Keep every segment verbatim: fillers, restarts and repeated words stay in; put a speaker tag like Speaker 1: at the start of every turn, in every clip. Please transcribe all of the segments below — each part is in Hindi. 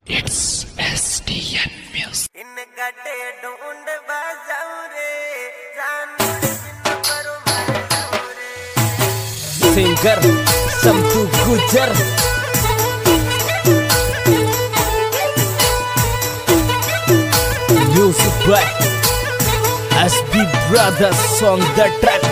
Speaker 1: It's S D N Music.
Speaker 2: इन गड्ढे ढूंढ बजाऊं रे जानू बिन करो मर जाऊं रे
Speaker 3: singer Samtu Gujar music by S B Brothers on the track.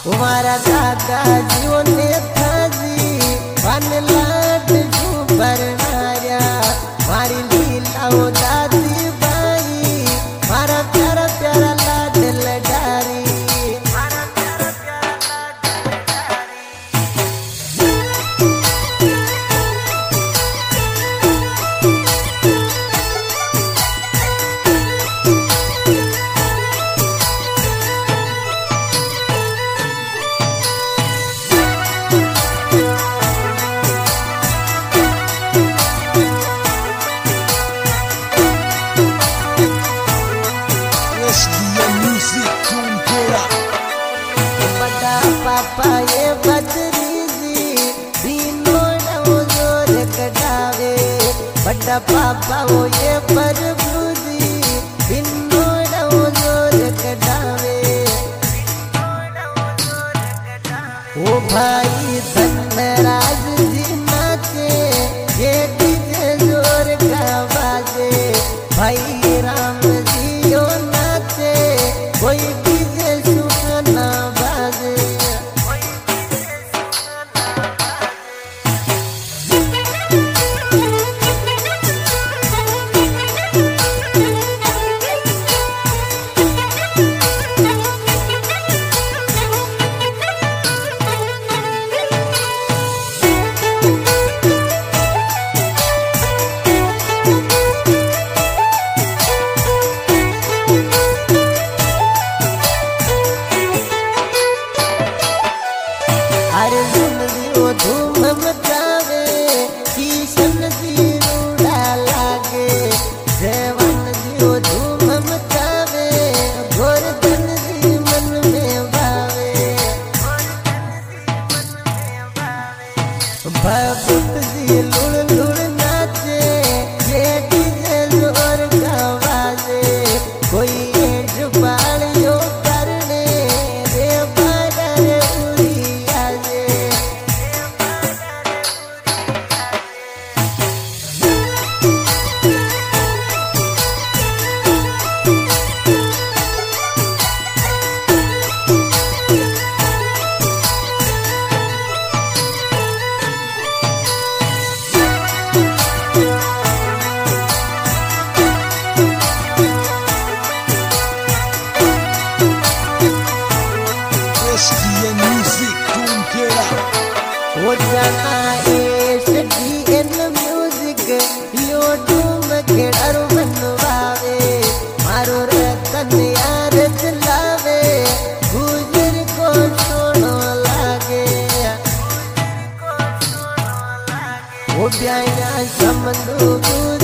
Speaker 2: मारा दादा जीव नेताजी वन लाट पर नार्या मारी लीला दादी बाई मारा प्यारा प्यारा लाड लडारी मारा प्यारा प्यारा लाड पापा ये बदरीजी दीनों जोर कटावे बड़ा पापा वो ये परभुजी दीनों जोर कटावे ओ भाई धनराज जी नाचे ये डीजे जोर का बाजे भाई राम जी यो नाचे कोई डीजे सुना बाजे अर्जुन जी वो धूम मचावे किशन जी रूड़ा लागे जयवन जी वो धूम मचावे गोवर्धन जी मन में भावे भगत जी लुड़ लुड़ नाचे ये डीजे जोर का बाजे कोई जुबाड़ियों करने रे बाडर वो जाना एस डी एन म्यूजिक यो डूम खेड़ारो बनवावे मारो रतन यार चलावे गुजर को सोनो लागे वो ब्याया समंदू